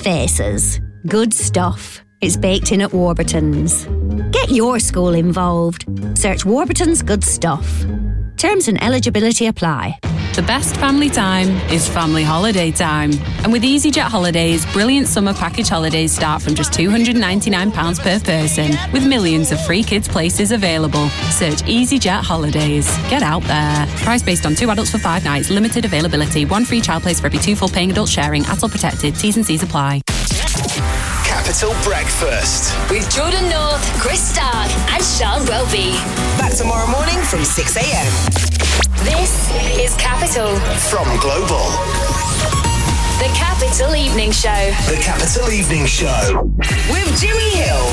Faces. Good stuff. It's baked in at Warburton's. Get your school involved. Search Warburton's Good Stuff. Terms and eligibility apply. The best family time is family holiday time. And with EasyJet Holidays, brilliant summer package holidays start from just £299 per person, with millions of free kids places available. Search EasyJet Holidays. Get out there. Price based on 2 adults for 5 nights. Limited availability. 1 free child place for every 2 full paying adults sharing. ATOL protected. T's and C's apply. Capital Breakfast with Jordan North, Chris Stark and Sean Welby. Back tomorrow morning from 6 a.m. This is Capital from Global. The Capital Evening Show. The Capital Evening Show with Jimmy Hill.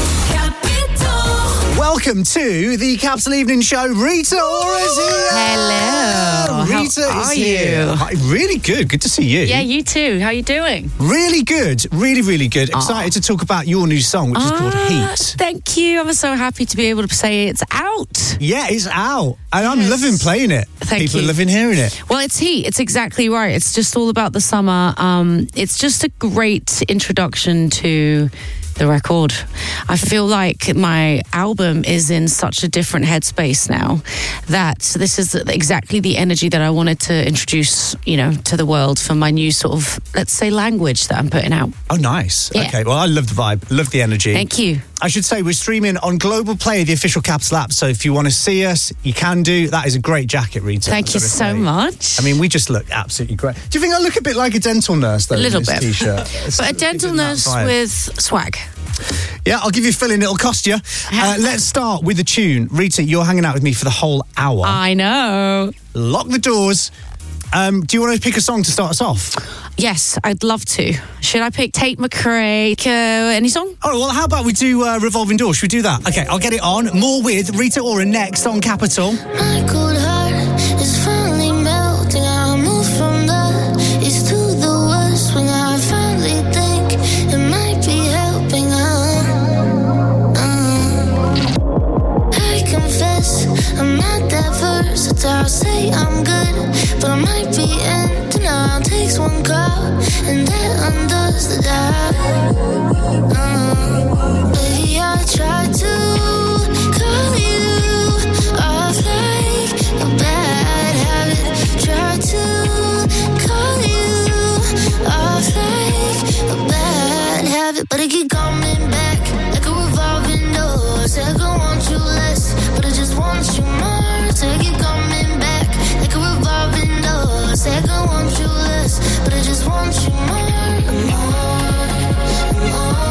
Welcome to the Capital Evening Show. Rita Ora's here. Hello. Rita How is are here. you? Hi, really good. Good to see you. Yeah, you too. How are you doing? Really good. Really, really good. Excited to talk about your new song, which is called Heat. Thank you. I'm so happy to be able to say it's out. Yeah, it's out. And I'm loving playing it. Thank People you. are loving hearing it. Well, it's Heat. It's exactly right. It's just all about the summer. It's just a great introduction to the record. I feel like my album is in such a different headspace now that this is exactly the energy that I wanted to introduce, to the world for my new sort of, let's say, language that I'm putting out. Oh, nice. Yeah. Okay, well, I love the vibe. Love the energy. Thank you. I should say we're streaming on Global Play, the official Capital app. So if you want to see us, you can do. That is a great jacket, Rita. Thank you so much. I mean, we just look absolutely great. Do you think I look a bit like a dental nurse, though? A little in this bit. T-shirt? But a dental nurse with swag. Yeah, I'll give you a filling. It'll cost you. Let's start with the tune. Rita, you're hanging out with me for the whole hour. I know. Lock the doors. Do you want to pick a song to start us off? Yes, I'd love to. Should I pick Tate McRae? Any song? Oh, well, how about we do Revolving Door? Should we do that? Okay, I'll get it on. More with Rita Ora next on Capital. My cold heart is finally melting. I move from the east to the west when I finally think it might be helping. I confess I'm not that versatile. I'll say I'm good, but I might be in denial. Takes one call and that undoes the doubt. Baby, I tried to call you off like a bad habit. Tried to call you off like a bad habit, but it keep coming back like a revolving door. Said I want you less, but I just want you more. Said keep coming back like a revolving door. Said I want you less, but I just want you more, more.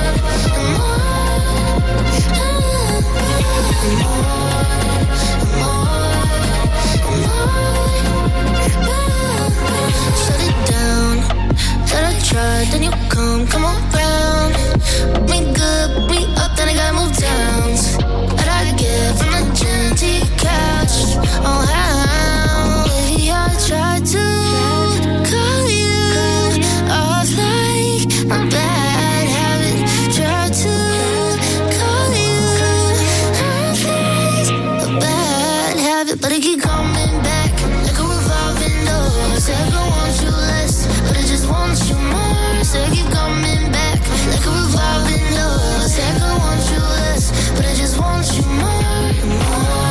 Shut it down. Thought I tried, then you come around. Put me good, put me up, then I gotta move down. But I get from the gym to your couch. Oh, how? Baby, I tried to call you off like a bad habit. Tried to call you off like a bad habit, but it keep coming back like a revolving door. Said I want you less, but I just want you more. Said keep coming back like a revolving door. Said I want you less, but I just want you more, more.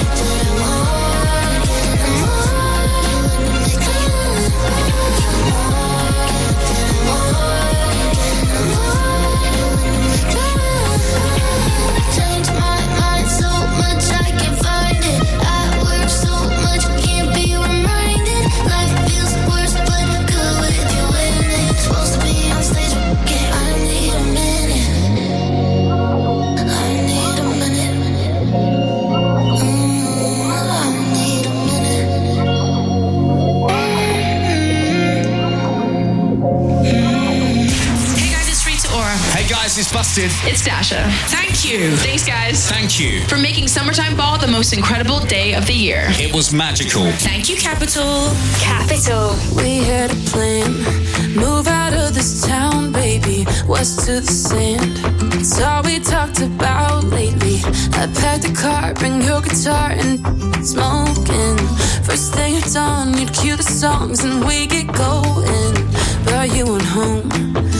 Changed my mind so much I can't find it. I work so much, can't be reminded. Life feels worse, but good with you in it. Supposed to be on stage, yeah, I need a minute. I need a minute. I need a minute. Hey guys, it's Rita Ora. Hey guys, it's Busted. It's Dasha. Thank you. Thanks, guys. Thank you. For making Summertime Ball the most incredible day of the year. It was magical. Thank you, Capital. Capital. We had a plan. Move out of this town, baby. West to the sand. It's all we talked about lately. I packed the car, bring your guitar and smoking. First thing it's on, you'd cue the songs and we get going. But you went home.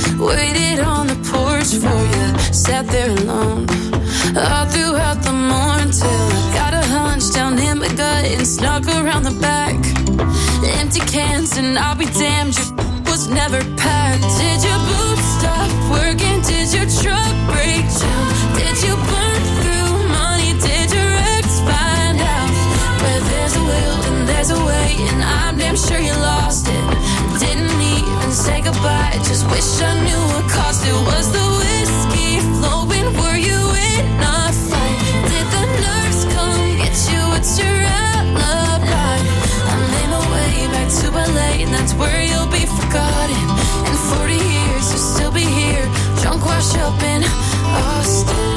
sat there alone all throughout the morning till I got a hunch down in my gut and snuck around the back. Empty cans and I'll be damned, your was never packed. Did your boots stop working? Did your truck break down? Did you burn through money? Did your ex find out? Where there's a will and there's a way, and I'm damn sure you lost it. Didn't even say goodbye, just wish I knew what cost it. Was the whiskey flowing? Were you in a fight? Did the nurse come get you? What's your alibi? I made my way back to LA, and that's where you'll be forgotten. In 40 years you'll still be here, drunk, washed up in Austin.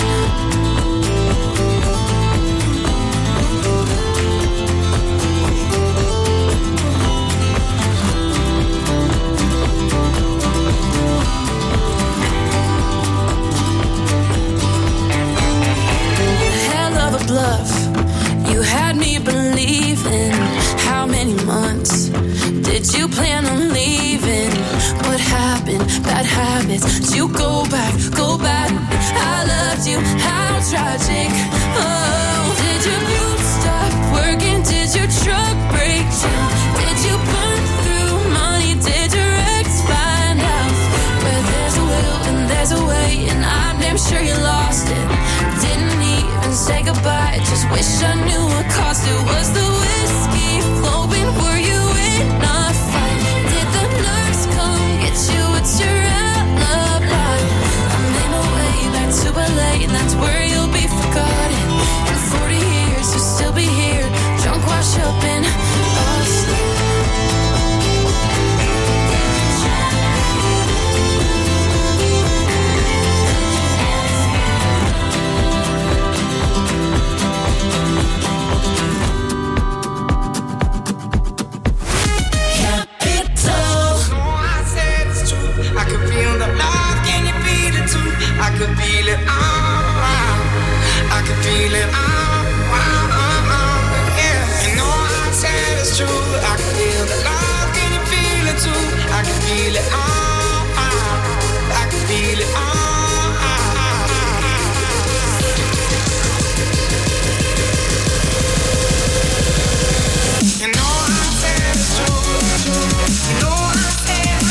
Bluff. You had me believing. How many months did you plan on leaving? What happened? Bad habits. Did you go back? Go back. I loved you. How tragic. Oh, did your boots stop working? Did your truck break down? Did you burn through money? Did your ex find out? Where there's a will and there's a way, and I'm damn sure you lost it. Didn't even say goodbye, just wish I knew what cost it. Was the whiskey flowing? Were you in a fight? Did the nurse come get you? What's your alibi? I made my way back to LA, and that's where you'll be forgotten. In 40 years you'll still be here, drunk, washed up in Austin. I could feel it, I could feel it, yeah. You know I said it's true. I can feel the love, can you feel it too? I can feel it, I can feel it, You know I said it's true. You know I said.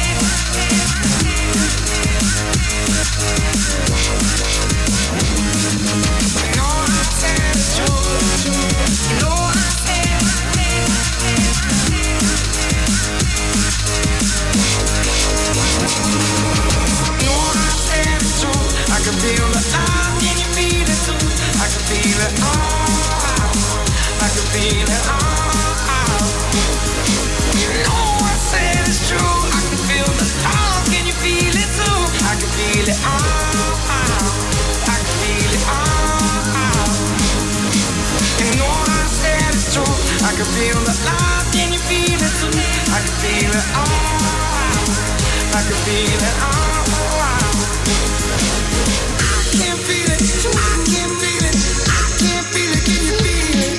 I can feel the love, can you feel it too? I can feel it, I can feel it, You know I said it's true. I can feel the love, can you feel it too? I can feel it, I can feel it, You know I said it's true. I can feel the love, can you feel it too? I can feel it, I can feel it, I can't feel it, I can't feel it, I can't feel it, can you feel it?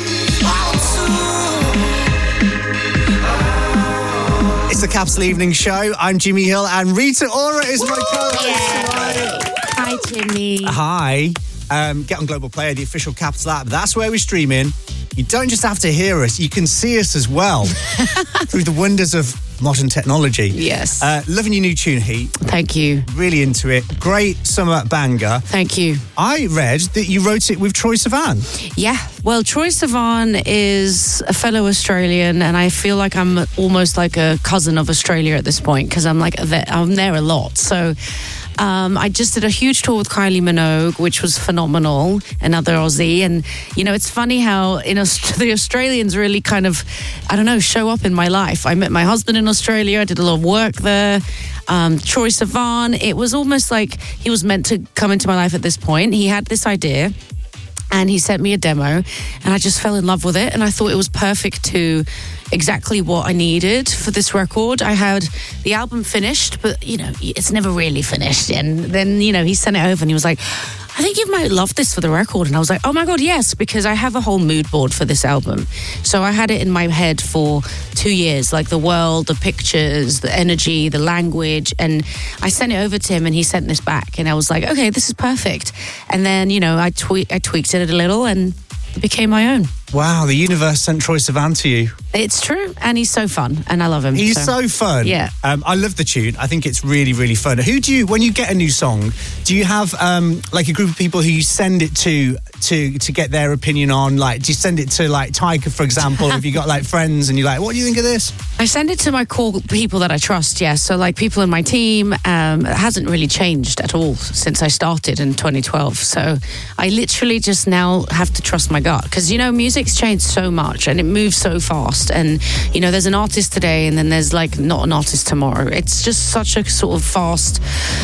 It's the Capital Evening Show. I'm Jimmy Hill, and Rita Ora is my co-host. Hi, Jimmy. Hi. Get on Global Player, the official Capital app. That's where we stream in. You don't just have to hear us, you can see us as well through the wonders of modern technology. Yes. Loving your new tune, Heat. Thank you. Really into it. Great summer banger. Thank you. I read that you wrote it with Troye Sivan. Yeah. Well, Troye Sivan is a fellow Australian, and I feel like I'm almost like a cousin of Australia at this point because I'm there a lot. So I just did a huge tour with Kylie Minogue, which was phenomenal, another Aussie. And, you know, it's funny how the Australians really kind of, I don't know, show up in my life. I met my husband in Australia. I did a lot of work there. Troye Sivan, it was almost like he was meant to come into my life at this point. He had this idea, and he sent me a demo, and I just fell in love with it, and I thought it was perfect to exactly what I needed for this record. I had the album finished, but, you know, it's never really finished. And then, you know, he sent it over and he was like, I think you might love this for the record. And I was like, oh my God, yes, because I have a whole mood board for this album. So I had it in my head for 2 years, like the world, the pictures, the energy, the language. And I sent it over to him and he sent this back. And I was like, okay, this is perfect. And then, you know, I tweaked it a little and it became my own. Wow, the universe sent Troye Sivan to you. It's true, and he's so fun, and I love him. He's so fun. Yeah. I love the tune. I think it's really, really fun. When you get a new song, do you have like a group of people who you send it to get their opinion on? Like, do you send it to like Tyga, for example? Have you got like friends and you're like, what do you think of this? I send it to my core people that I trust, yes. So like people in my team, it hasn't really changed at all since I started in 2012. So I literally just now have to trust my gut because, you know, music's changed so much and it moves so fast. And, you know, there's an artist today and then there's like not an artist tomorrow. It's just such a sort of fast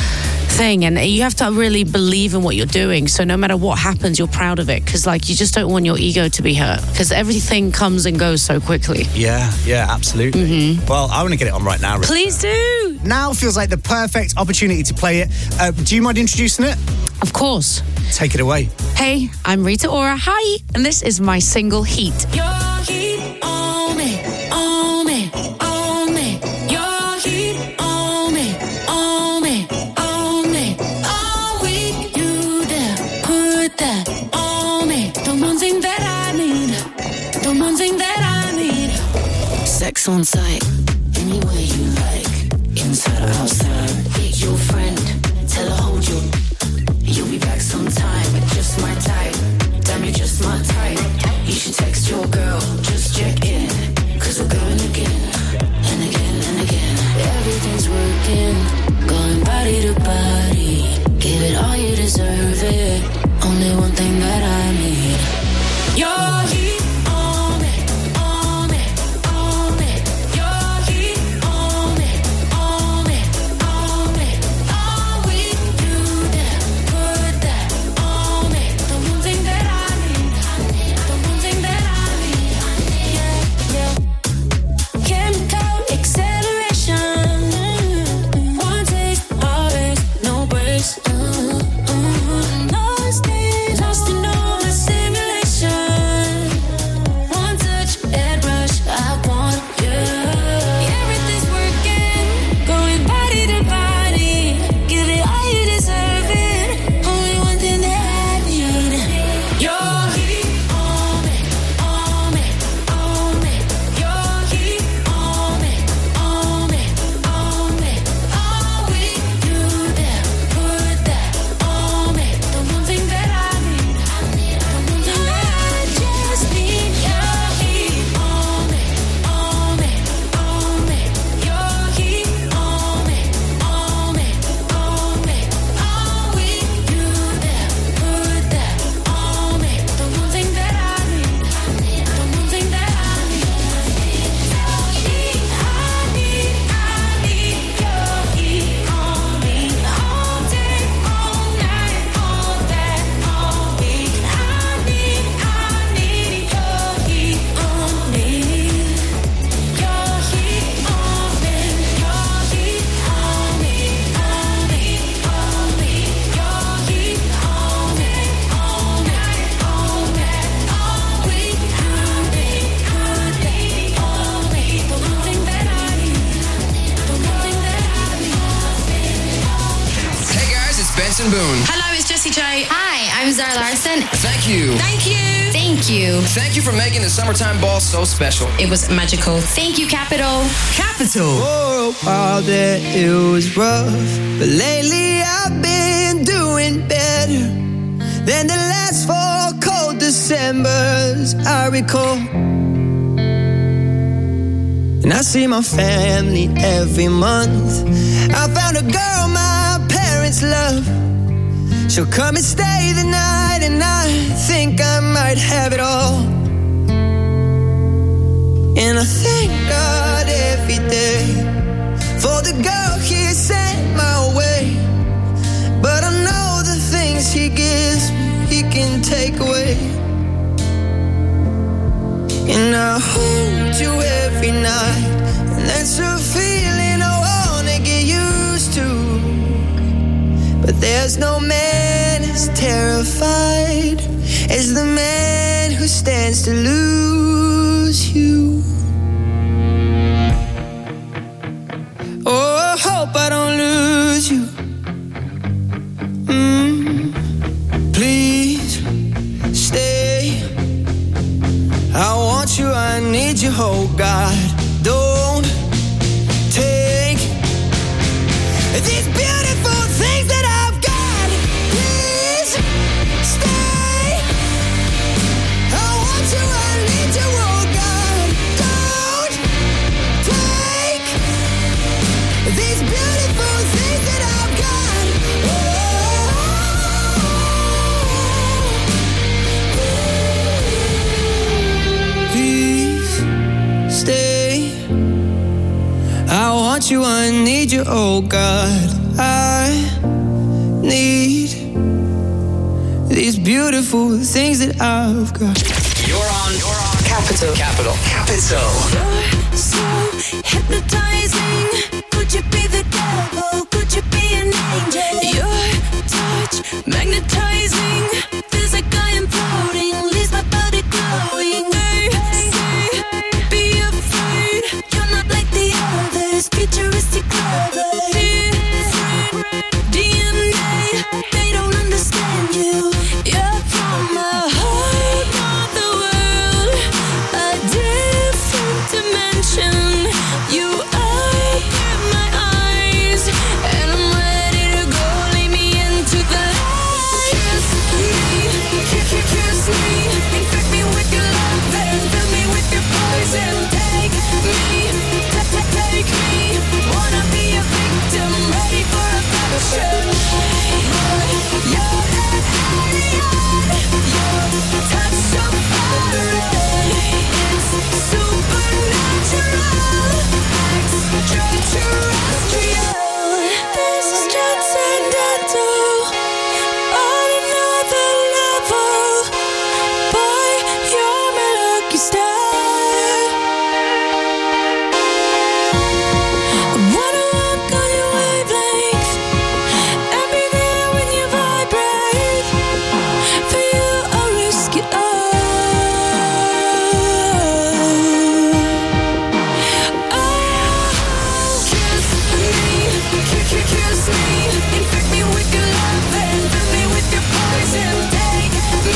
thing, and you have to really believe in what you're doing, so no matter what happens you're proud of it, because like you just don't want your ego to be hurt, because everything comes and goes so quickly. Yeah, absolutely. Well, I want to get it on right now, Rick. Please do. Now feels like the perfect opportunity to play it. Do you mind introducing it? Of course. Take it away. Hey, I'm Rita Ora. Hi, and this is my single Heat. Your heat on me, on me, on me. Your heat on me, on me, on me. All week you dare put that on me. The one thing that I need, the one thing that I need. Sex on sight, any way you like, inside or outside. Pick your friend, tell her hold you. You'll be back sometime, just my type. Damn, you're just my type. You should text your girl, just check in. Cause we're going again, and again, and again. Everything's working, going body to body. Give it all, you deserve it. Only one thing that I need. Your heat on me, on me, on me. Your heat on me, on me, on me. All week you dare put that on me. The one thing that I need, the one thing that I need. Yeah. Chemical acceleration. One taste, always, no breaks. Lost in all the simulation. One touch, head rush, I want you. Everything's working, going body to body. Give it all, you deserve it. Only one thing that I need. Your heat on me, on me, on me. Your heat on me, on me, on me. All week you dare put that on me. The one thing that I need, the one thing that I just need. Your heat on me, on me, on me. Your heat on me, on me, on me. All week you dare put that on me. The one thing that I need, the one thing that I need. I need your heat on me. All day, all night, all that, all week. I need your heat on me. Your heat on me, your heat on me, on me, on me. Your heat on me, all night, all that, all week. You did put that on me. The one thing that I need, the one thing that I need. Hey guys, it's Benson Boone. Hello, it's Jessie J. Hi, I'm Zara Larson. Thank you. Thank you. Thank you. Thank you for making the summertime ball so special. It was magical. Thank you, Capital. Capital. For a while there it was rough, but lately I've been doing better than the last 4 cold Decembers I recall. And I see my family every month. I found a girl my parents love. She'll come and stay the night, and I think I might have it all. And I thank God every day for the girl He sent my way. But I know the things He gives me, He can take away. And I hold you every night, and that's a feeling I wanna get used to. But there's no man as terrified as the man who stands to lose you. Oh, I hope I don't lose you. Please stay. I want you, I need you, oh God. Don't take these beautiful things that I've got. Please stay. I want you, I need you, oh God. Don't take these beautiful things that I've got. Please stay. I want you, I need you, oh God. I need these beautiful things that I've got. You're on Capital. You're so hypnotizing. Could you be the devil? Could you be an angel? Your touch magnetizing. Feels like I am floating. Leaves my body glowing. Say, be afraid. You're not like the others. Futuristic clever. DNA. They don't understand you. You're from the heart of the world. A different dimension. You open my eyes, and I'm ready to go. Lead me into the light. Kiss me, infect me with your love, then fill me with your poison. Take me, wanna be a victim, ready for a passion. You're an alien, your touch so far. It's supernatural, extraterrestrial. This is transcendental, on another level. By your lucky star. I wanna walk on your wavelength and be there when you vibrate. For you, I'll risk it all. Kiss me, infect me with your love, and fill me with your poison. Take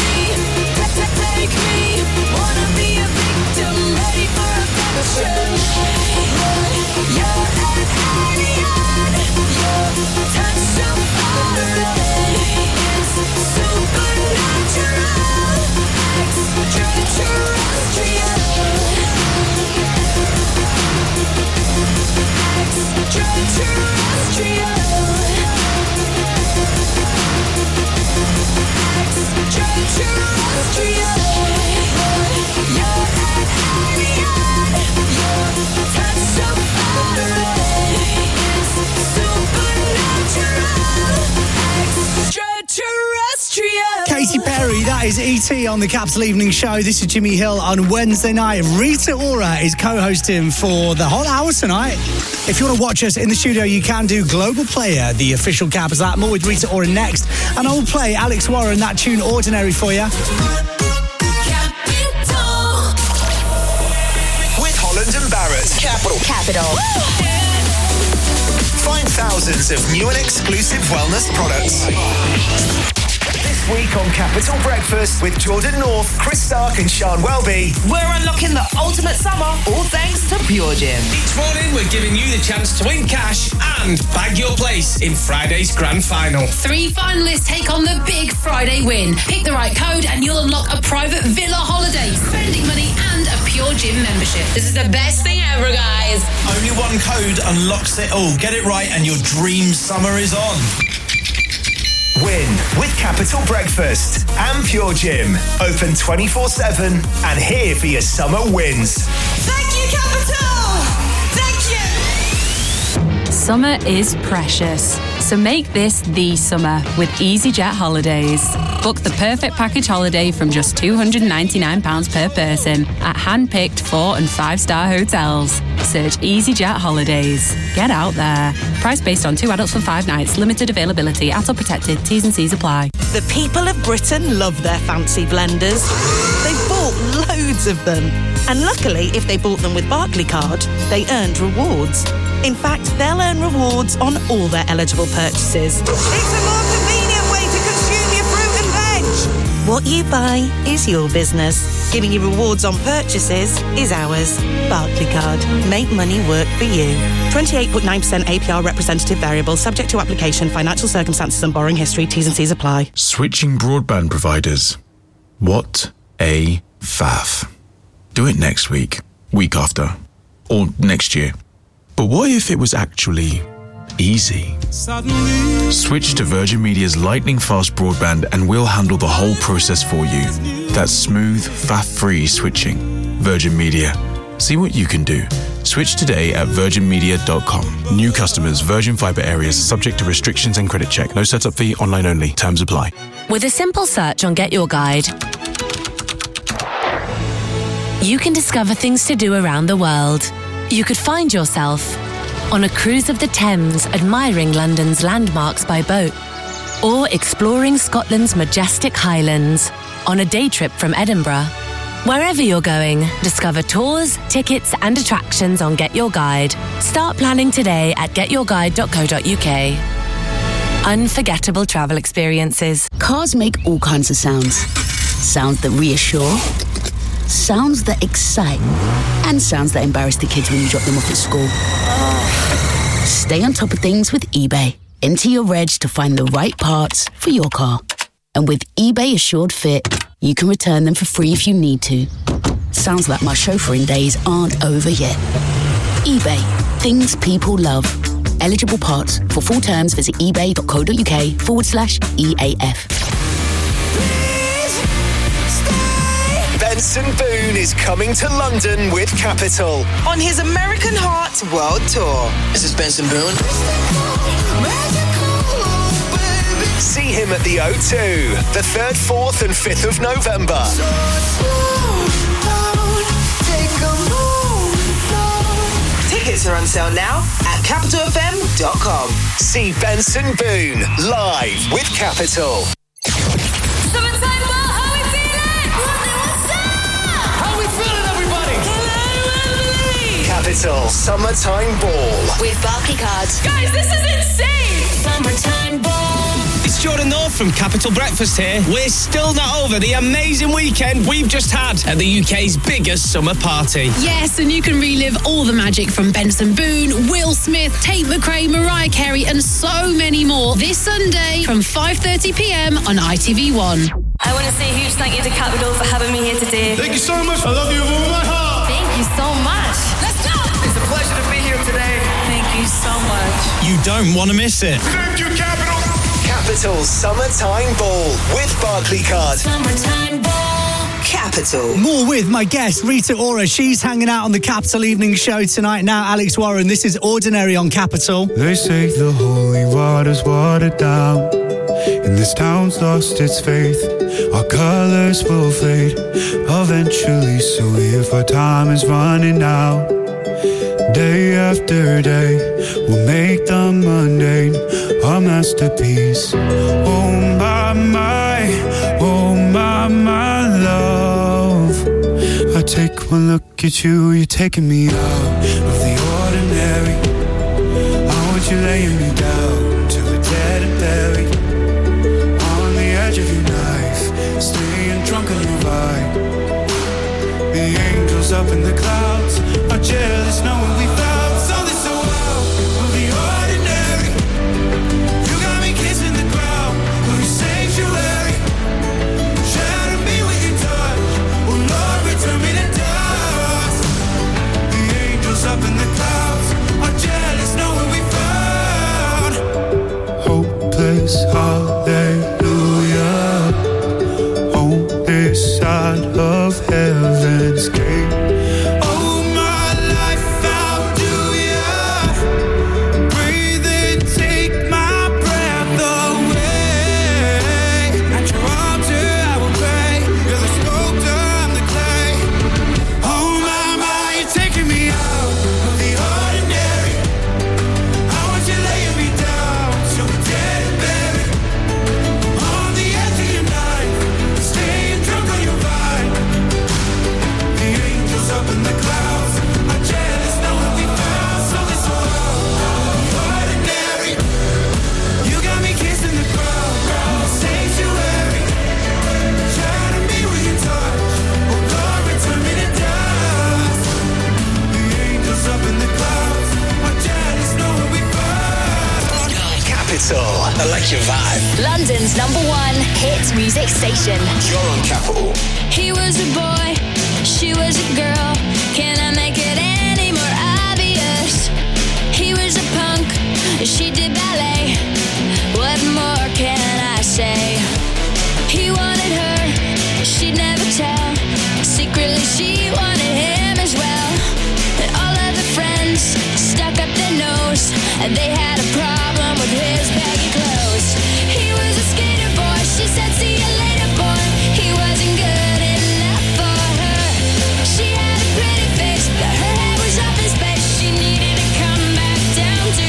me, wanna be a victim, ready for a passion. You're an alien, your touch so far away. It's supernatural, extraterrestrial. Katy Perry, that is E.T. on the Capital Evening Show. This is Jimmy Hill on Wednesday night. Rita Ora is co-hosting for the whole hour tonight. If you want to watch us in the studio, you can do Global Player, the official Capital app. More with Rita Ora next. And I will play Alex Warren, that tune Ordinary for you. With Holland and Barrett. Capital. Find thousands of new and exclusive wellness products. This week on Capital Breakfast with Jordan North, Chris Stark and Sean Welby. We're unlocking the ultimate summer, all thanks to Pure Gym. Each morning we're giving you the chance to win cash and bag your place in Friday's grand final. 3 finalists take on the big Friday win. Pick the right code and you'll unlock a private villa holiday, spending money and a Pure Gym membership. This is the best thing ever, guys. Only one code unlocks it all. Get it right and your dream summer is on. Win with Capital Breakfast and Pure Gym. Open 24/7 and here for your summer wins. Thank you, Capital! Thank you! Summer is precious, so make this the summer with EasyJet holidays. Book the perfect package holiday from just £299 per person at hand-picked 4- and 5-star hotels. Search EasyJet holidays. Get out there. Price based on 2 adults for 5 nights. Limited availability. ATOL protected. T's and C's apply. The people of Britain love their fancy blenders. They've bought loads of them. And luckily, if they bought them with Barclaycard, they earned rewards. In fact, they'll earn rewards on all their eligible purchases. It's a more convenient way to consume your fruit and veg. What you buy is your business. Giving you rewards on purchases is ours. Barclaycard. Make money work for you. 28.9% APR representative variable, subject to application, financial circumstances and borrowing history. T's and C's apply. Switching broadband providers. What a faff. Do it next week, week after, or next year. But what if it was actually easy? Switch to Virgin Media's lightning-fast broadband and we'll handle the whole process for you. That's smooth, faff-free switching. Virgin Media. See what you can do. Switch today at virginmedia.com. New customers, Virgin Fibre areas, subject to restrictions and credit check. No setup fee, online only. Terms apply. With a simple search on Get Your Guide, you can discover things to do around the world. You could find yourself on a cruise of the Thames, admiring London's landmarks by boat, or exploring Scotland's majestic Highlands on a day trip from Edinburgh. Wherever you're going, discover tours, tickets and attractions on Get Your Guide. Start planning today at getyourguide.co.uk. Unforgettable travel experiences. Cars make all kinds of sounds. Sounds that reassure, sounds that excite, and sounds that embarrass the kids when you drop them off at school. Stay on top of things with eBay. Enter your reg to find the right parts for your car. And with eBay Assured Fit, you can return them for free if you need to. Sounds like my chauffeuring days aren't over yet. eBay. Things people love. Eligible parts. For full terms, visit ebay.co.uk/EAF. Benson Boone is coming to London with Capital on his American Heart World Tour. This is Benson Boone. See him at the O2, the 3rd, 4th and 5th of November. Tickets are on sale now at capitalfm.com. See Benson Boone live with Capital. Capital Summertime Ball with Barclaycard. Guys, this is insane! Summertime Ball. It's Jordan North from Capital Breakfast here. We're still not over the amazing weekend we've just had at the UK's biggest summer party. Yes, and you can relive all the magic from Benson Boone, Will Smith, Tate McRae, Mariah Carey and so many more this Sunday from 5:30pm on ITV1. I want to say a huge thank you to Capital for having me here today. Thank you so much. I love you with all my heart. Thank you so much. Let's go. It's a pleasure to be here today. Thank you so much. You don't want to miss it. Thank you, Capital. Capital Summertime Ball with Barclaycard. Summertime Ball. Capital. More with my guest, Rita Ora. She's hanging out on the Capital Evening Show tonight. Now, Alex Warren. This is Ordinary on Capital. They say the holy water's watered down, and this town's lost its faith. Our colors will fade eventually, so if our time is running out, day after day, we'll make the mundane our masterpiece. Oh my love, I take one look at you, you're taking me out of the ordinary. I want you laying me down till we're dead and buried, on the edge of your knife, staying drunk on your vibe. The angels up in the clouds are jealous knowing we found something so out of the ordinary. You got me kissing the ground, oh your sanctuary. Shatter me with your touch, oh Lord return me to dust. The angels up in the clouds are jealous knowing we found hopeless hallelujah on this side of heaven's gate. Oh my life, how do ya? Capital. I like your vibe. London's #1 hit music station. You're on Capital. He was a boy, she was a girl. Can I make it any more obvious? He was a punk, she did ballet. What more can I say? He wanted her, she'd never tell. Secretly she wanted him as well. And all of the friends stuck up their nose, and they had a problem with his baggy clothes. He was a skater boy, she said see you later boy. He wasn't good enough for her. She had a pretty face, but her head was up in space. She needed to come back down to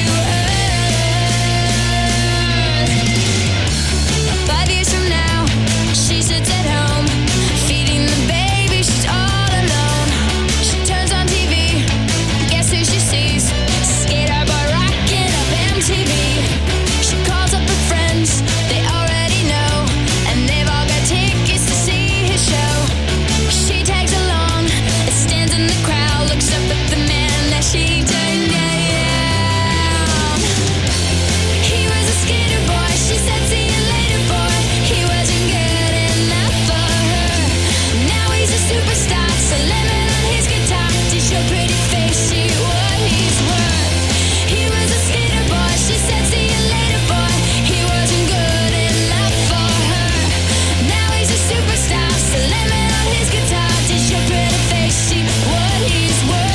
earth. 5 years from now, she sits at home, feeding the baby, she's all alone. She turns on TV, guess who she sees? Skater boy rocking up MTV. She calls up her friends, they already know, and they've all got tickets to see his show. She tags along, stands in the crowd, looks up at the man that she turned down. He was a skater boy, she said see you later boy. He wasn't good enough for her. Now he's a superstar, slamming on his guitar. Did your pretty face see what he's worth? He was a skater boy, she said see you later boy. He wasn't good enough for her. Now he's a superstar, slamming on his guitar. Did your pretty face see what he's worth?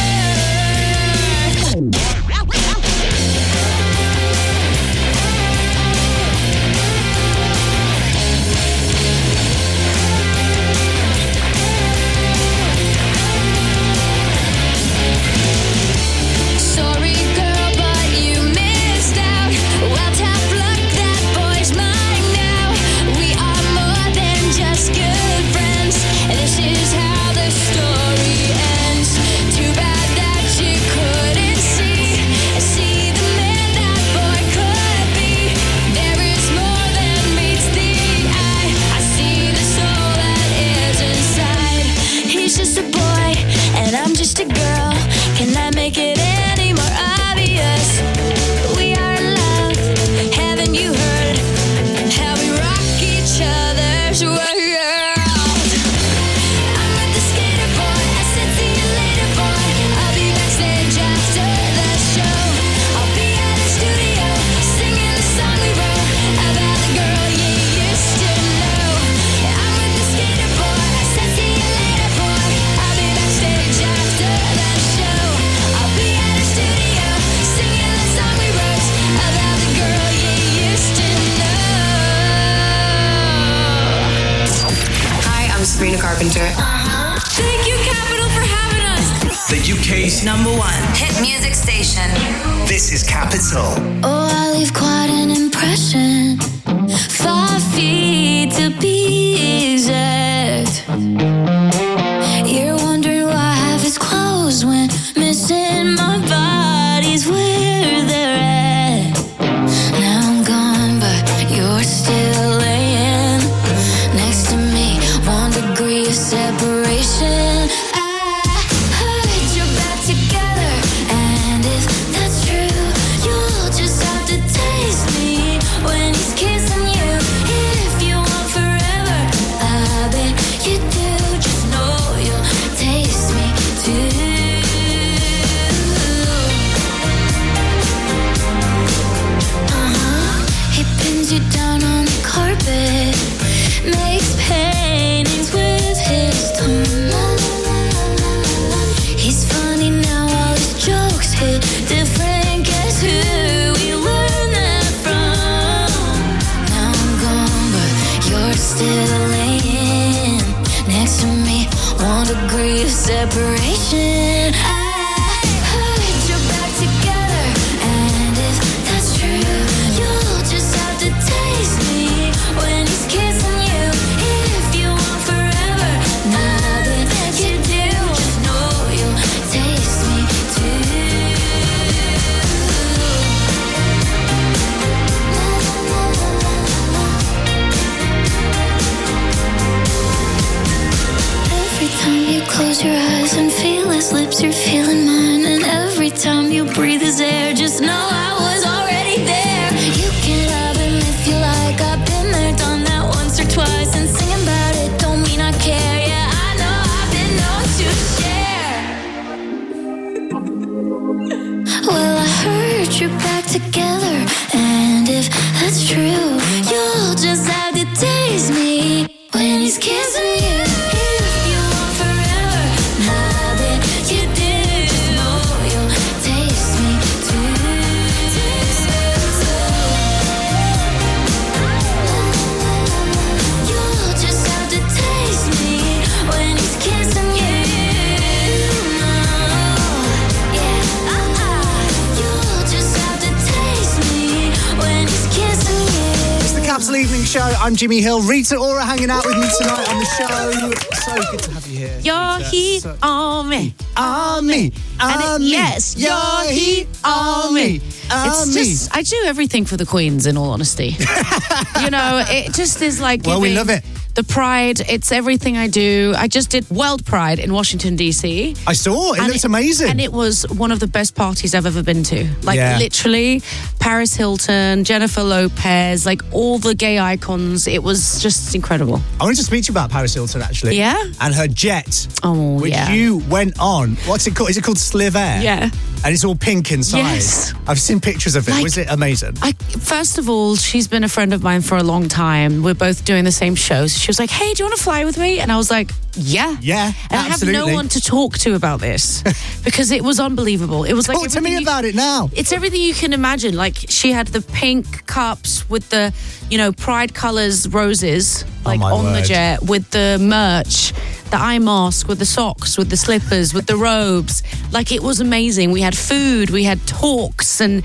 Sorry girl, but you missed out. Well, tough luck, that boy's mine now. We are more than just good friends. This is how the story ends. Too bad that you couldn't see the man that boy could be. There is more than meets the eye. I see the soul that is inside. He's just a boy, and I'm just a girl. Can I make it any more obvious? We are in love. Haven't you heard how we rock each other's world? I'm with the skater boy. I said see you later boy. I'll be backstage after the show. I'll be at the studio singing the song we wrote about the girl you used to know. I'm with the skater boy. I said see you later boy. I'll be backstage after the show. I'll be at the studio singing the song we wrote about the girl you used to know. Hi, I'm Sabrina Carpenter. Thank you, Capital, for having us. The UK's #1 hit music station. This is Capital. Oh, I leave quite an impression. 5 feet to be exact. You're wondering why I have his clothes when missing my body's where they're at. Now I'm gone, but you're still laying next to me. 1 degree of separation. I heard you're back together, and if that's true, you'll just have to taste me when he's kissing you. If you want forever, I bet you do. Just know you'll taste me too. He pins you down on the carpet, makes paintings with his tongue. He's funny now, all his jokes hit different. Guess who we learned that from? Now I'm gone, but you're still laying next to me. 1 degree of separation. I heard you're back together, and if that's true, you'll just have to taste me when he's kissing you. If you want forever, I bet you do. Just know you'll taste me too. Every time you close your eyes and feel his lips, you're feeling that's true. You'll just have to taste me when he's kissing you. If you want forever, I bet you do. You'll taste me too. You'll just have to taste me when he's kissing you. You'll just have to taste me when he's kissing you. It's the Capital Evening Show. I'm Jimmy Hill. Rita Ora hanging out with me tonight on the show. So good to have you here. Your heat on me. On me. On me. Yes, your heat on me. It's just, I do everything for the Queens, in all honesty. You know, it just is like Well, we giving love it. The pride, it's everything I do. I just did World Pride in Washington, D.C. I saw. It looked amazing. And it was one of the best parties I've ever been to. Like, literally, Paris Hilton, Jennifer Lopez, like all the gay icons. It was just incredible. I wanted to speak to you about Paris Hilton, actually. Yeah? And her jet. Oh, which yeah. you went on. What's it called? Is it called Sliv Air? Yeah. And it's all pink inside. Yes. I've seen pictures of it. Like, was it amazing? First of all, she's been a friend of mine for a long time. We're both doing the same shows. She was like, hey, do you want to fly with me? And I was like, yeah. Yeah, and absolutely. I have no one to talk to about this because it was unbelievable. It was like Talk to me about it now. It's everything you can imagine. Like, she had the pink cups with the, pride colours roses, like on the jet, with the merch, the eye mask, with the socks, with the slippers, with the robes. Like, it was amazing. We had food, we had talks, and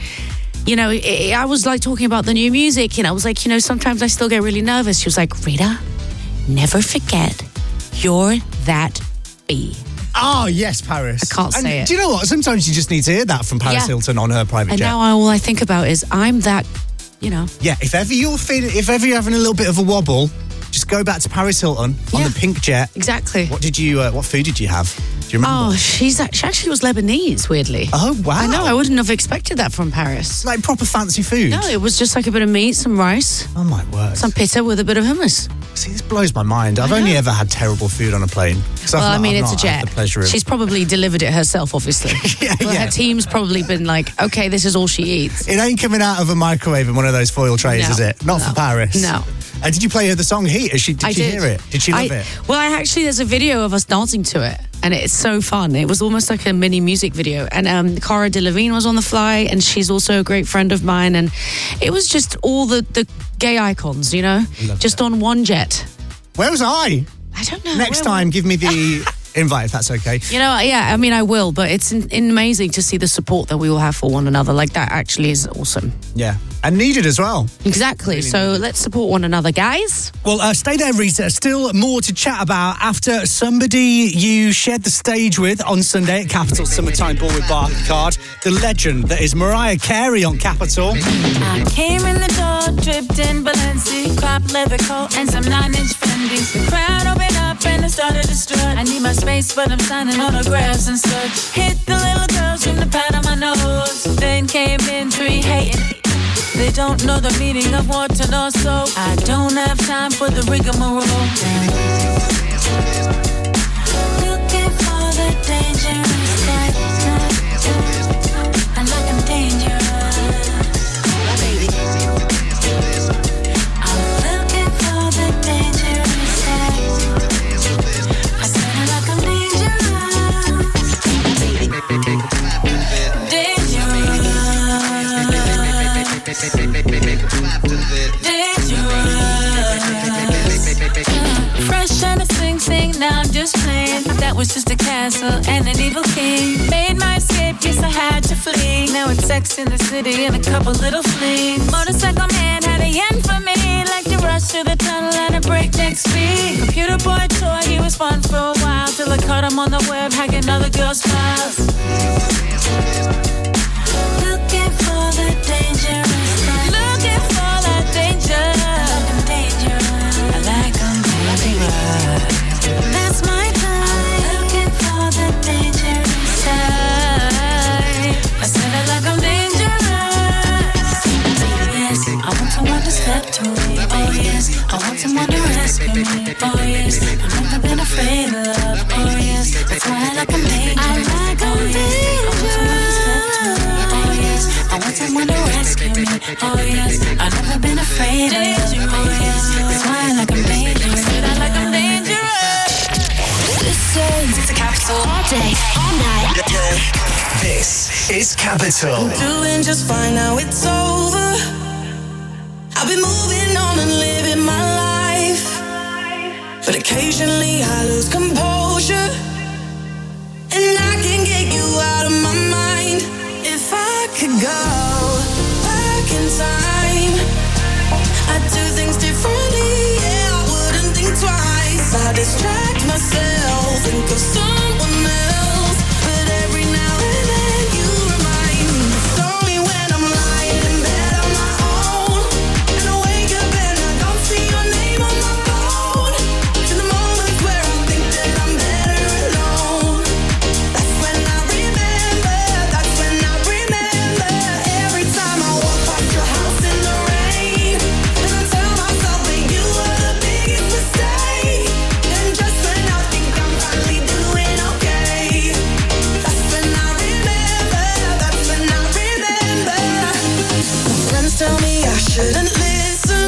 I was like talking about the new music, and I was like, sometimes I still get really nervous. She was like, Rita, never forget, you're that bee. Oh, yes, Paris. I can't say it. Do you know what? Sometimes you just need to hear that from Paris Hilton on her private and jet. now all I think about is I'm that, Yeah, if ever you're having a little bit of a wobble, just go back to Paris Hilton on the pink jet. Exactly. What food did you have? Do you remember? Oh, she actually was Lebanese, weirdly. Oh, wow. I know, I wouldn't have expected that from Paris. Like proper fancy food? No, it was just like a bit of meat, some rice. Oh, my word. Some pita with a bit of hummus. See, this blows my mind. I've only ever had terrible food on a plane. It's a jet. She's probably delivered it herself, obviously. Her team's probably been like, okay, this is all she eats. It ain't coming out of a microwave in one of those foil trays, is it? Not for Paris. No. Did you play her the song Heat? Did she hear it? Did she love it? Well, there's a video of us dancing to it, and it's so fun. It was almost like a mini music video. And Cara Delevingne was on the fly, and she's also a great friend of mine. And it was just all the gay icons, just on one jet. Where was I? I don't know. Next time, give me the invite if that's okay. I will, but it's amazing to see the support that we all have for one another. Like, that actually is awesome. Yeah, and needed as well. Exactly. Really so let's support one another, guys. Well, stay there, Rita. Still more to chat about after somebody you shared the stage with on Sunday at Capital Summertime Ball with Barclaycard, the legend that is Mariah Carey on Capital. I came in the door, dripped in Balenci, crop leather coat and some 9-inch Fendi's. The crowd opened up and I started to strut. I need my space, but I'm signing autographs and such. Hit the little girls from the pad on my nose. Then came in 3 hating. They don't know the meaning of water nor soap. I don't have time for the rigmarole. Looking for the dangerous life. I like I'm dangerous. I'm looking for the dangerous life. I said I like I'm Fresh and a sing, now I'm just playing. That was just a castle and an evil king. Made my escape, yes I had to flee. Now it's Sex in the City and a couple little flings. Motorcycle man had a yen for me. Like to rush through the tunnel at a breakneck speed. Computer boy toy, he was fun for a while. Till I caught him on the web, hacking other girls' files. Looking for the dangerous life. Looking for that danger. I like 'em dangerous. That's my time. Looking for the dangerous side. I said I like 'em dangerous. Yes, I want someone to step to me. Oh yes, I want someone to rescue me. Oh yes, I've never been afraid of love. Oh yes, that's why I like 'em dangerous. I like 'em dangerous. I want someone to step to me. Oh yes, I I want someone to rescue me. Oh yes, I've never been afraid of you. Oh yes, smile like I'm dangerous. Say that like I'm dangerous. Listen to Capital all day, all night. This is Capital. I'm doing just fine now, it's over. I've been moving on and living my life, but occasionally I lose composure, and I can get you out of my mind. If I could go back in time, I'd do things differently. Yeah, I wouldn't think twice. I distract myself, think of someone else, but every now and then you remind me. It's only when I'm lying in bed on my own, and I wake up and I don't see your name on my phone. In the moments where I think that I'm better alone, that's when I remember. That's when I remember. Every time I walk past your house in the rain, and I tell myself that you were the biggest mistake. And just when I think I'm finally doing okay, that's when I remember. That's when I remember. My friends tell me I shouldn't listen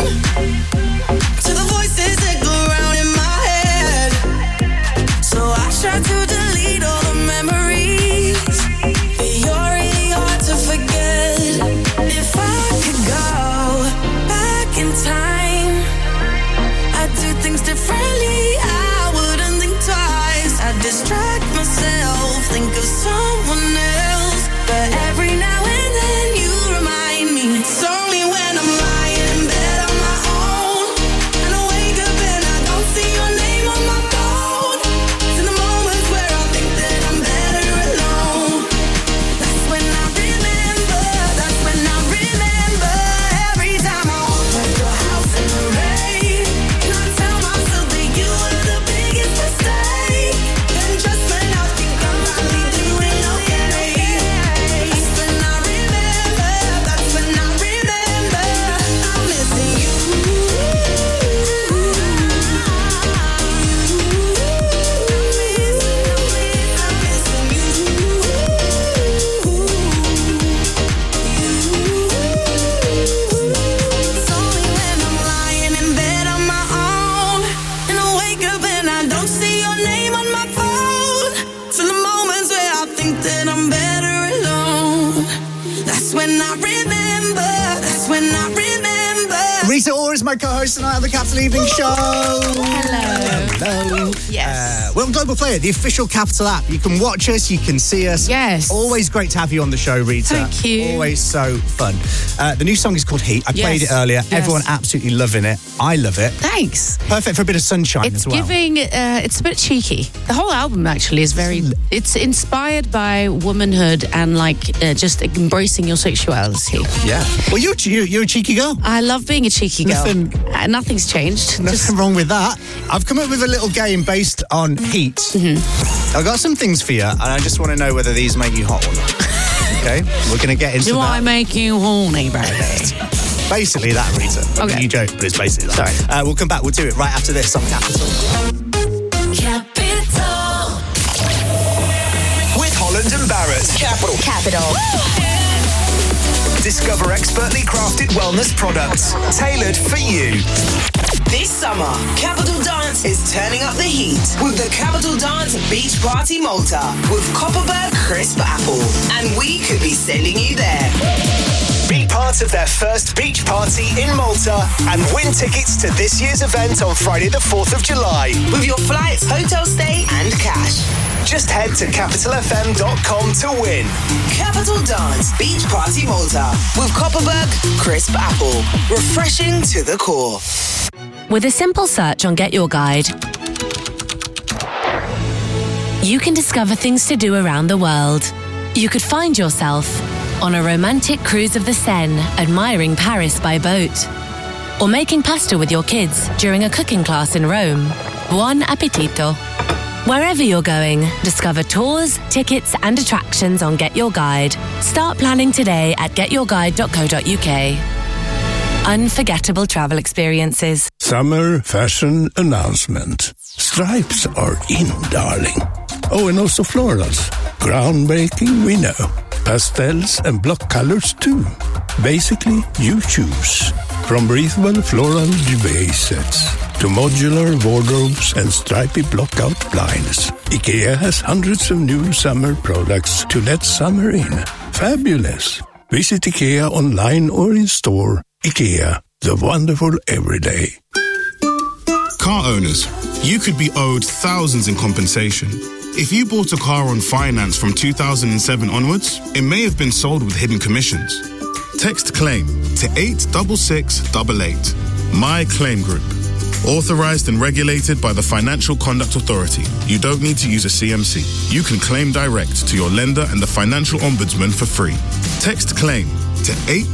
to the voices that go around in my head, so I try to delete all the memories, but you're really hard to forget. If I could go back in time, I'd do things differently. I wouldn't think twice. I'd distract myself, think of someone else, but every now and then you remind me. It's only when I'm lying in bed on my own, and I wake up and I don't see your name on my phone. It's in the moments where I think that I'm better alone, that's when I remember. That's when I remember. Every time I walk past your house in the rain, and I tell myself that you were the biggest mistake. And just when I think I'm finally doing okay, that's when I remember. That's when I remember. I'm missing you. It's only when I'm lying in bed on my own, and I wake up and I don't see your name on my phone. It's in the moments where I think that I'm better alone, that's when I remember. That's when I remember. Rita Ora is my co-host tonight on the Capital Evening Show. Hello. Yes. We're on Global Player, the official Capital app. You can watch us, you can see us. Yes. Always great to have you on the show, Rita. Thank you. Always so fun. The new song is called Heat. I played it earlier. Yes. Everyone absolutely loving it. I love it. Thanks. Perfect for a bit of sunshine It's as well. giving, it's a bit cheeky. The whole album actually is very, it's inspired by womanhood and like just embracing your sexuality. Yeah. Well, you're a cheeky girl. I love being a cheeky girl. Nothing's changed. Nothing wrong with that. I've come up with a little game based on heat. Mm-hmm. I've got some things for you, and I just want to know whether these make you hot or not. Okay? We're going to get into Do that. I make you horny, baby? Basically that, Rita. I mean, Okay. you joke, but it's basically that. Sorry. We'll come back. We'll do it right after this on Capital. Capital. With Holland and Barrett. Capital. Discover expertly crafted wellness products tailored for you. This summer, Capital Dance is turning up the heat with the Capital Dance Beach Party Malta with Copperberg Crisp Apple. And we could be sending you there. Be part of their first beach party in Malta and win tickets to this year's event on Friday the 4th of July. With your flights, hotel stay and cash. Just head to capitalfm.com to win. Capital Dance Beach Party Malta with Copperberg Crisp Apple. Refreshing to the core. With a simple search on Get Your Guide, you can discover things to do around the world. You could find yourself on a romantic cruise of the Seine, admiring Paris by boat, or making pasta with your kids during a cooking class in Rome. Buon appetito. Wherever you're going, discover tours, tickets, and attractions on Get Your Guide. Start planning today at getyourguide.co.uk. Unforgettable travel experiences. Summer fashion announcement. Stripes are in, darling. Oh, and also florals. Groundbreaking, we know. Pastels and block colors too. Basically, you choose. From breathable floral duvet sets to modular wardrobes and stripy block-out blinds, IKEA has hundreds of new summer products to let summer in. Fabulous! Visit IKEA online or in store. IKEA, the wonderful everyday. Car owners, you could be owed thousands in compensation. If you bought a car on finance from 2007 onwards, it may have been sold with hidden commissions. Text CLAIM to 86688. My Claim Group. Authorized and regulated by the Financial Conduct Authority. You don't need to use a CMC. You can claim direct to your lender and the Financial Ombudsman for free. Text CLAIM to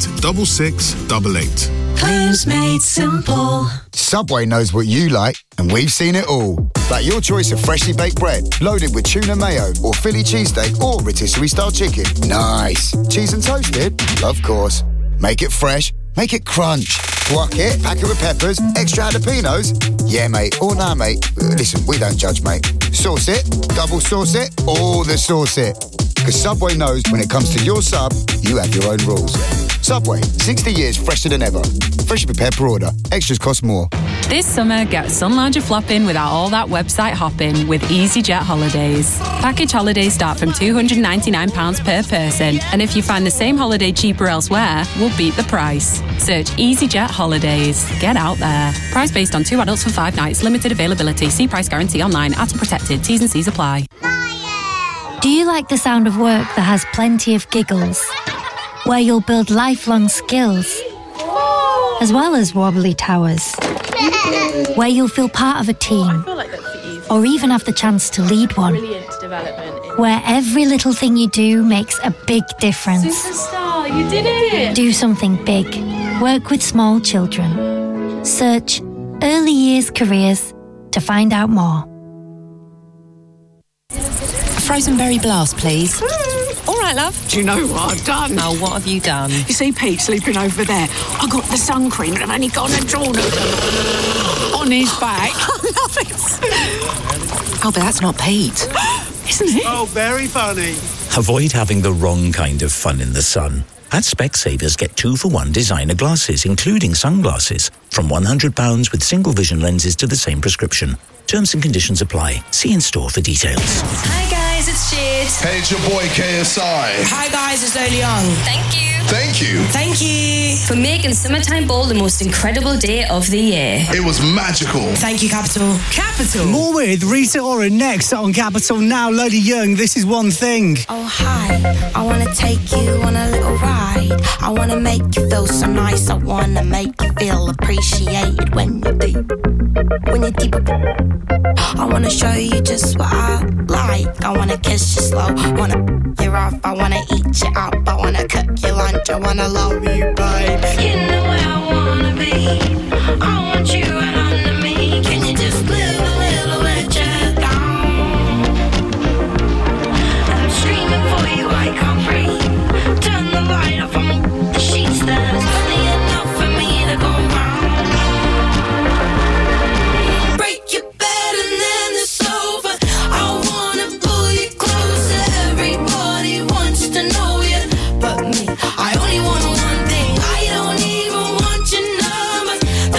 86688. Claims made simple. Subway knows what you like, and we've seen it all. Like your choice of freshly baked bread, loaded with tuna mayo, or Philly cheesesteak, or rotisserie-style chicken. Nice. Cheese and toasted? Of course. Make it fresh. Make it crunch. Guac it, pack it with peppers, extra jalapenos. Yeah, mate. Or nah, mate. Listen, we don't judge, mate. Sauce it, double sauce it, all the sauce it. Because Subway knows when it comes to your sub, you have your own rules. Subway, 60 years fresher than ever. Freshly prepared per order. Extras cost more. This summer, get sun lounger flopping without all that website hopping with EasyJet Holidays. Package holidays start from £299 per person, and if you find the same holiday cheaper elsewhere, we'll beat the price. Search EasyJet Holidays. Get out there. Price based on 2 adults for 5 nights. Limited availability. See price guarantee online. Atom protected. T's and C's apply. Do you like the sound of work that has plenty of giggles? Where you'll build lifelong skills, as well as wobbly towers. Where you'll feel part of a team, or even have the chance to lead one. Where every little thing you do makes a big difference. Superstar, you did it! Do something big. Work with small children. Search Early Years Careers to find out more. Frozen berry blast, please. All right, love. Do you know what I've done? Oh, what have you done? You see Pete sleeping over there? I got the sun cream and I've only gone and drawn it on his back. I love it. Oh, but that's not Pete. Isn't it? Oh, very funny. Avoid having the wrong kind of fun in the sun. At Specsavers, get 2-for-1 designer glasses, including sunglasses, from £100 with single vision lenses to the same prescription. Terms and conditions apply. See in store for details. Hi guys, it's Jade. Hey, it's your boy KSI. Hi guys, it's Early Young. Thank you. Thank you. Thank you. For making Summertime Bowl the most incredible day of the year. It was magical. Thank you, Capital. Capital. More with Rita Ora next on Capital Now. Lady Young, this is One Thing. Oh, hi. I want to take you on a little ride. I want to make you feel so nice. I want to make you feel appreciated when you're deep. When you're deep. I want to show you just what I like. I want to kiss you slow. I want to you off. I want to eat you up. I want to cook you lunch. I want to love you, babe. You know where I want to be. I want you right under me. Can you just live a little bit down? I'm screaming for you. I can't breathe. Turn the light off. I'm the sheets. There's plenty enough for me to go round. Break your bed and then it's over. I wanna pull you closer. Everybody wants to know you, but me. I only want one thing. I don't even want your number.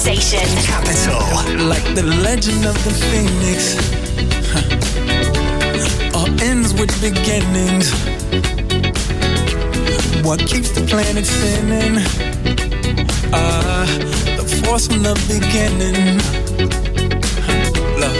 station. Capital. Like the legend of the phoenix, all ends with beginnings. What keeps the planet spinning? The force from the beginning. Love.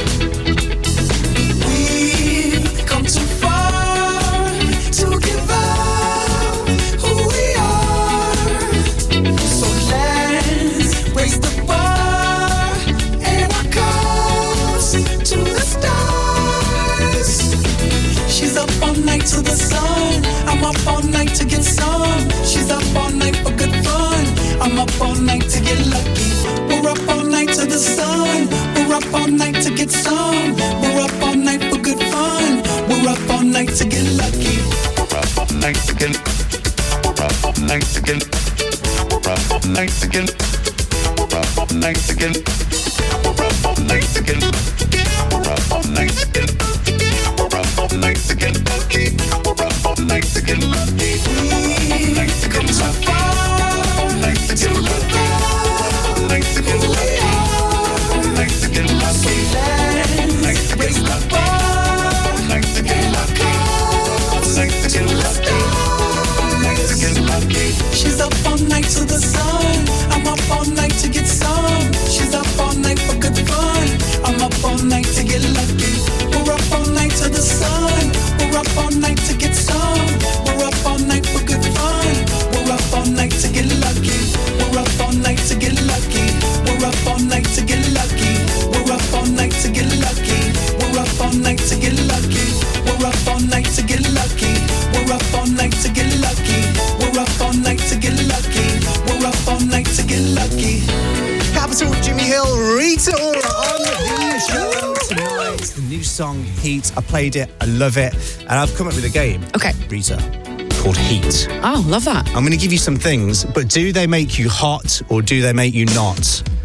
We've come too far to give up who we are. So let's raise the bar and our cups to the stars. She's up all night to the sun. I'm up all night to get some. She's up all night for good fun. I'm up all night to get lucky. We're up all night to the sun. We're up all night to get some. We're up all night for good fun. We're up all night to get lucky. We're up all night to get. We're up all night to get. We're up all night to get. We're up all night to get. We're up all night to get. We're up all night to get. We're up all night to get lucky. We're up all night to get lucky. We're up all night to get lucky. Like to get lucky, like to get lucky, like to get lucky, like to get lucky, like to get lucky, like to get lucky, like to get lucky. She's up all night to the sun. I'm up all night to get some. She's up all night for good fun. I'm up all night to get lucky. We're up all night to the sun. We're up all night to get some. We're up all night for good fun. We're up all night to get lucky. We're up all night to get lucky. We're up all night to get lucky. We're up all night to get lucky. We're up all night to get lucky. We're up all night to get lucky. We're up all night to get lucky. We're up all night to get lucky. We're up all night to get lucky. Capital, Jimmy Hill, Rita Ora on the show tonight. It's the new song, Heat. I played it, I love it, and I've come up with a game. Okay. Rita, called Heat. Oh, love that. I'm going to give you some things, but do they make you hot or do they make you not?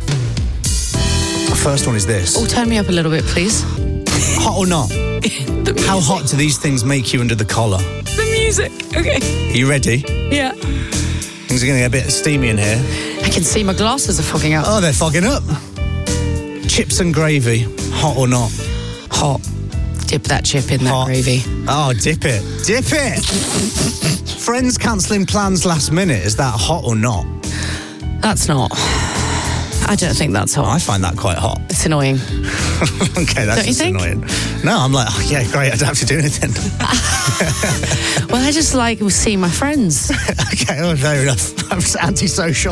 The first one is this. Oh, turn me up a little bit, please. Hot or not? How hot do these things make you under the collar? The music. Okay. Are you ready? Yeah. Things are going to get a bit steamy in here. I can see my glasses are fogging up. Oh, they're fogging up. Chips and gravy, hot or not? Hot. Dip that chip in that gravy. Oh, dip it. Dip it! Friends cancelling plans last minute, is that hot or not? That's not. I don't think that's hot. I find that quite hot. It's annoying. Okay, that's just annoying. No, I'm like, oh, yeah, great, I don't have to do anything. Well, I just like seeing my friends. Okay, oh, fair enough. I'm antisocial.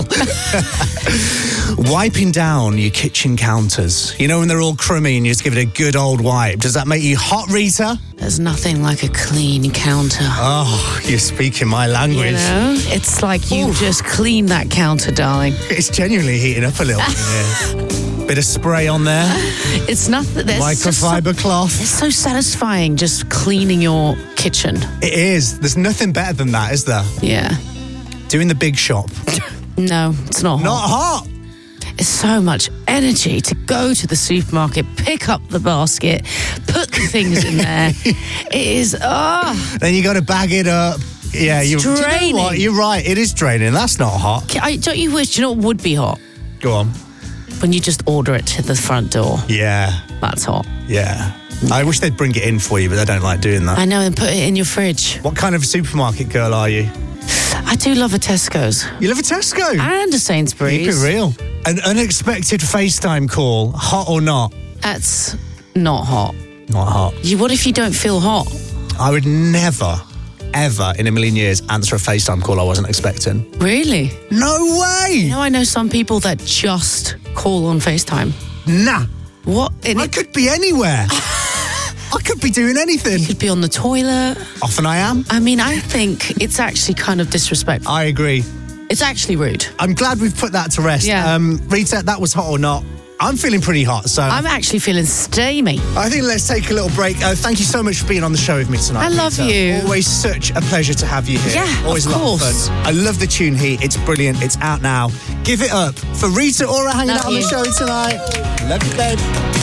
Wiping down your kitchen counters. You know when they're all crummy and you just give it a good old wipe. Does that make you hot, Rita? There's nothing like a clean counter. Oh, you're speaking my language. You know, it's like you just clean that counter, darling. It's genuinely heating up a little bit here. Bit of spray on there. It's nothing. Microfiber cloth. It's so satisfying just cleaning your kitchen. It is. There's nothing better than that, is there? Yeah. Doing the big shop. No, it's not hot. Not hot. It's so much energy to go to the supermarket, pick up the basket, put the things in there. It is, Then you got to bag it up. Yeah, it's draining. Do you know what? You're right. It is draining. That's not hot. Don't you wish? Do you know what would be hot? Go on. When you just order it to the front door. Yeah. That's hot. Yeah. I wish they'd bring it in for you, but they don't like doing that. I know, and put it in your fridge. What kind of supermarket girl are you? I do love a Tesco's. You love a Tesco? And a Sainsbury's. Keep it real. An unexpected FaceTime call, hot or not? That's not hot. Not hot. What if you don't feel hot? I would never, ever in a million years answer a FaceTime call I wasn't expecting. Really? No way! You know, I know some people that just call on FaceTime. Nah. What? I could be anywhere. I could be doing anything. You could be on the toilet. Often I am. I mean, I think it's actually kind of disrespectful. I agree. It's actually rude. I'm glad we've put that to rest. Yeah. Rita, that was hot or not? I'm feeling pretty hot, so... I'm actually feeling steamy. I think let's take a little break. Thank you so much for being on the show with me tonight. I love Rita. you. Always such a pleasure to have you here. Yeah, always of a lot course. of fun. I love the tune Heat. It's brilliant. It's out now. Give it up for Rita Ora hanging out on the show tonight. Love you, babe.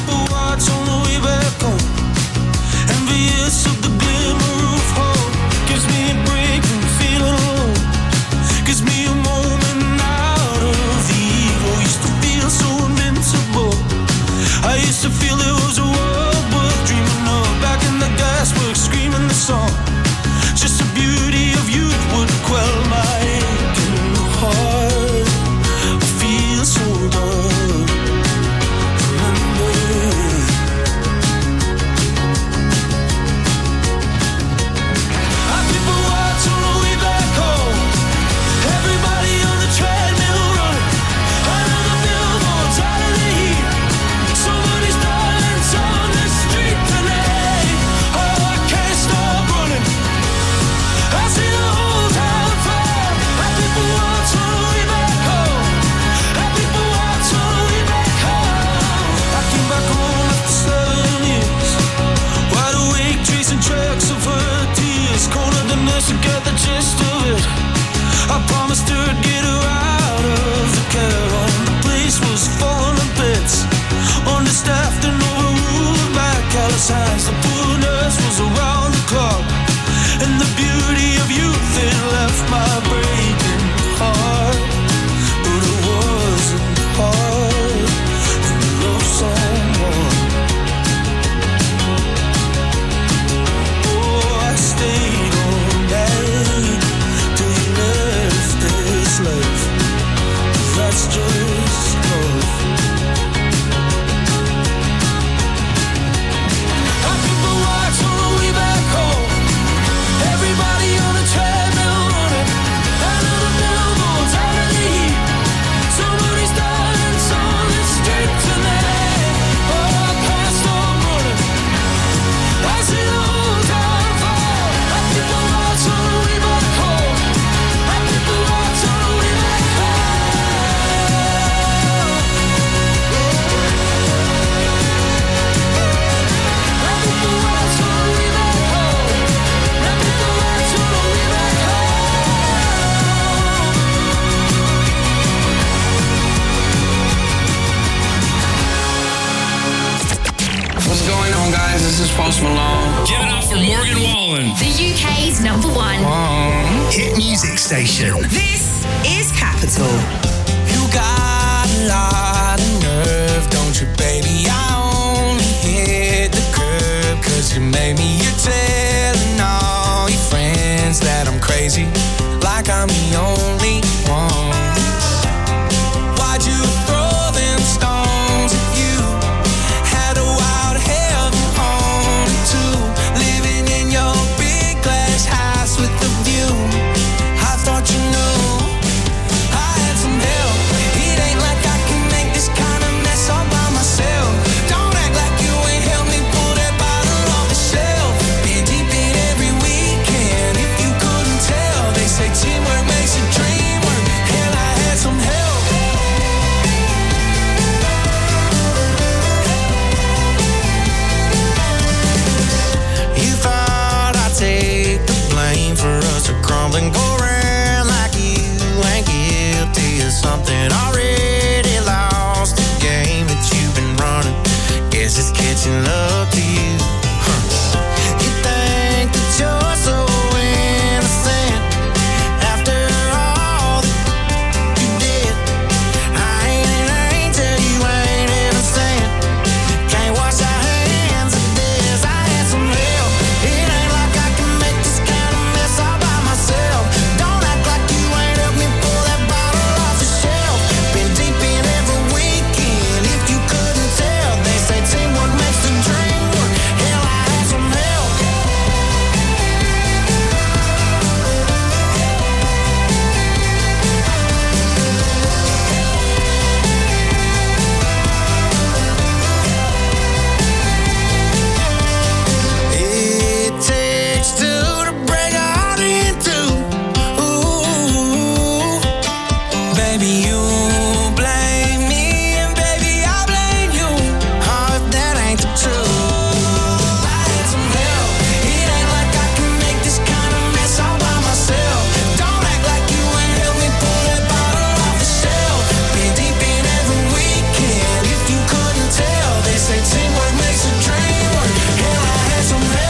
Envious of the glimmer of hope. Gives me a break from feeling alone. Gives me a moment out of the evil. Used to feel so hearts just close. Our people watch on the way back home. Everybody on a treadmill running. Out of the billboards, out of the heat. Somebody's dying, on the street tonight. Oh, past all running. I see the whole town fall. Our people watch on the way back home. Our people watch on the way back What's going on, guys? This is Post Malone. Give it up for Morgan Wallen. The UK's number one hit music station. This is Capital. You got a lot of nerve, don't you, baby? I only hit the curb 'cause you made me. You're telling all your friends that I'm crazy, like I'm the only one. Why'd you throw them stones if you had a wild heaven on it too? Living in your big glass house with the view. I thought you knew I had some help. It ain't like I can make this kind of mess all by myself. Don't act like you ain't helped me pull that bottle off the shelf. Been deep in every weekend. If you couldn't tell, they say teamwork makes a dream work. Hell, I had some help. You thought I'd take the blame for us to crumble and go around like you ain't guilty of something. Already lost the game that you've been running. Guess it's catching up to you. You think that you're so innocent after all that you did. I ain't tell you ain't innocent. Can't wash our hands of this. I had some help. It ain't like I can make this kind of mess all by myself. Don't act like you ain't helped me pull that bottle off the shelf. Been deep in every weekend. If you couldn't tell, they say teamwork makes the dream work. Hell, I had some help. It takes two to break a heart in two. Ooh, baby, you blame me, and baby, I blame you. Oh, if that ain't the truth, I had some help. It ain't like I can make this kind of mess all by myself. Don't act like you ain't helped me pull that bottle off the shelf. Been deep in every weekend. If you couldn't tell, they say teamwork makes a dream work. Hell, I had some help.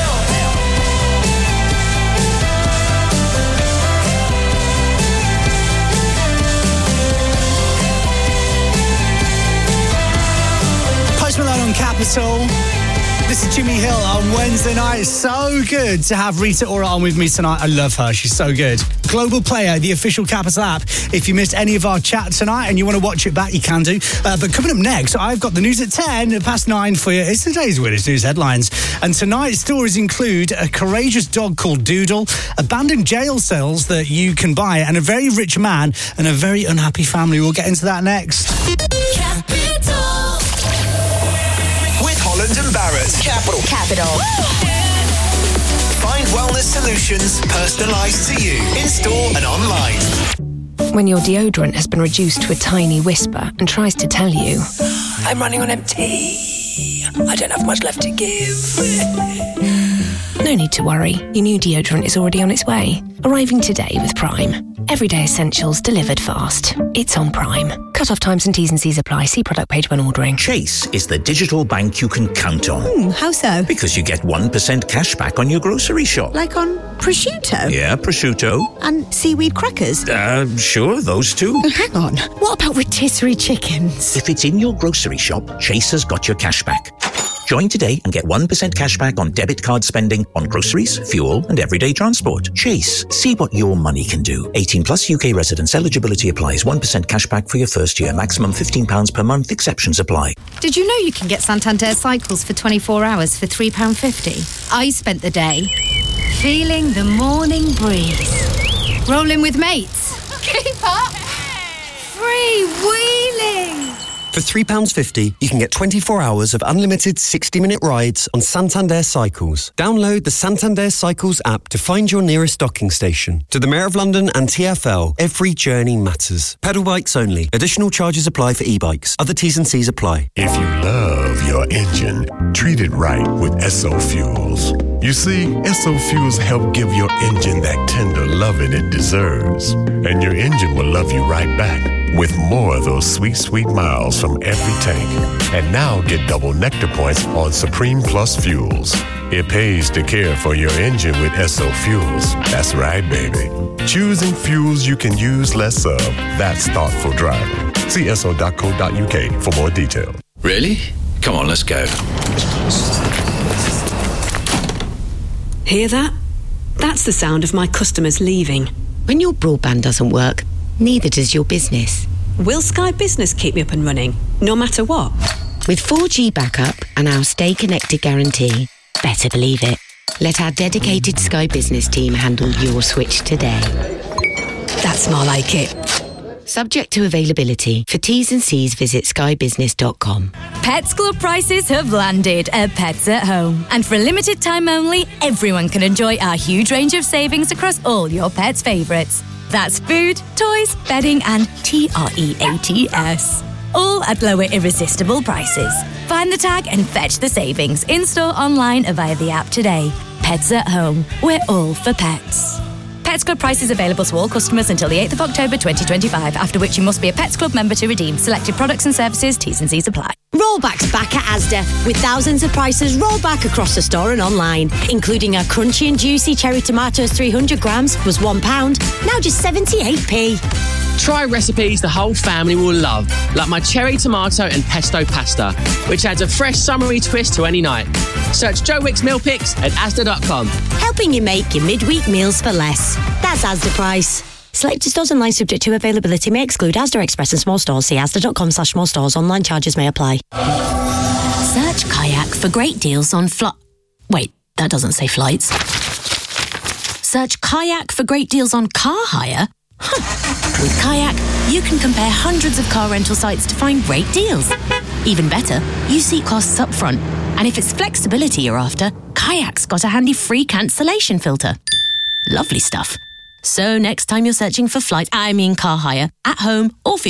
Post Malone on Capital. This is Jimmy Hill on Wednesday night. It's so good to have Rita Ora on with me tonight. I love her. She's so good. Global Player, the official Capital app. If you missed any of our chat tonight and you want to watch it back, you can do. But coming up next, I've got the news at 9:10 for you. It's today's weirdest news headlines. And tonight's stories include a courageous dog called Doodle, abandoned jail cells that you can buy, and a very rich man and a very unhappy family. We'll get into that next. With Holland and Barrett. Capital. Find wellness solutions personalised to you in store and online. When your deodorant has been reduced to a tiny whisper and tries to tell you, I'm running on empty. I don't have much left to give. no need to worry. Your new deodorant is already on its way. Arriving today with Prime. Everyday essentials delivered fast. It's on Prime. Cut-off times and T's and C's apply. See product page when ordering. Chase is the digital bank you can count on. How so? Because you get 1% cash back on your grocery shop. Like on prosciutto? Yeah, prosciutto. And seaweed crackers? Sure, those two. Oh, hang on. What about rotisserie chickens? If it's in your grocery shop, Chase has got your cash back. Join today and get 1% cash back on debit card spending on groceries, fuel and everyday transport. Chase. See what your money can do. 18 plus UK residents. Eligibility applies. 1% cash back for your first year. Maximum £15 per month. Exceptions apply. Did you know you can get Santander Cycles for 24 hours for £3.50? I spent the day feeling the morning breeze. Rolling with mates. Keep up. Free-wheeling. For £3.50, you can get 24 hours of unlimited 60-minute rides on Santander Cycles. Download the Santander Cycles app to find your nearest docking station. To the Mayor of London and TfL, every journey matters. Pedal bikes only. Additional charges apply for e-bikes. Other T's and C's apply. If you love your engine, treat it right with Esso Fuels. You see, Esso Fuels help give your engine that tender loving it deserves. And your engine will love you right back with more of those sweet, sweet miles from every tank. And now get double Nectar points on Supreme Plus fuels. It pays to care for your engine with Esso Fuels. That's right, baby. Choosing fuels you can use less of. That's thoughtful driving. See esso.co.uk for more details. Really? Come on, let's go. Hear that? That's the sound of my customers leaving. When your broadband doesn't work, neither does your business. Will Sky Business keep me up and running, no matter what? With 4G backup and our Stay Connected guarantee, better believe it. Let our dedicated Sky Business team handle your switch today. That's more like it. Subject to availability. For T's and C's, visit skybusiness.com. Pets Club prices have landed at Pets at Home. And for a limited time only, everyone can enjoy our huge range of savings across all your pets' favourites. That's food, toys, bedding and TREATS. All at lower irresistible prices. Find the tag and fetch the savings in-store, online or via the app today. Pets at Home. We're all for pets. Pets Club prices available to all customers until the 8th of October 2025, after which you must be a Pets Club member to redeem. Selected products and services, T's and C's apply. Rollback's back at Asda, with thousands of prices rolled back across the store and online, including our crunchy and juicy cherry tomatoes 300 grams was £1, now just 78p. Try recipes the whole family will love, like my cherry tomato and pesto pasta, which adds a fresh summery twist to any night. Search Joe Wick's Meal Picks at Asda.com. Helping you make your midweek meals for less. That's Asda price. Selected stores online subject to availability may exclude Asda Express and small stores. See asda.com/small stores. Online charges may apply. Search Kayak for great deals on Wait, that doesn't say flights. Search Kayak for great deals on car hire? With Kayak, you can compare hundreds of car rental sites to find great deals. Even better, you see costs up front. And if it's flexibility you're after, Kayak's got a handy free cancellation filter. Lovely stuff. So next time you're searching for car hire, at home or for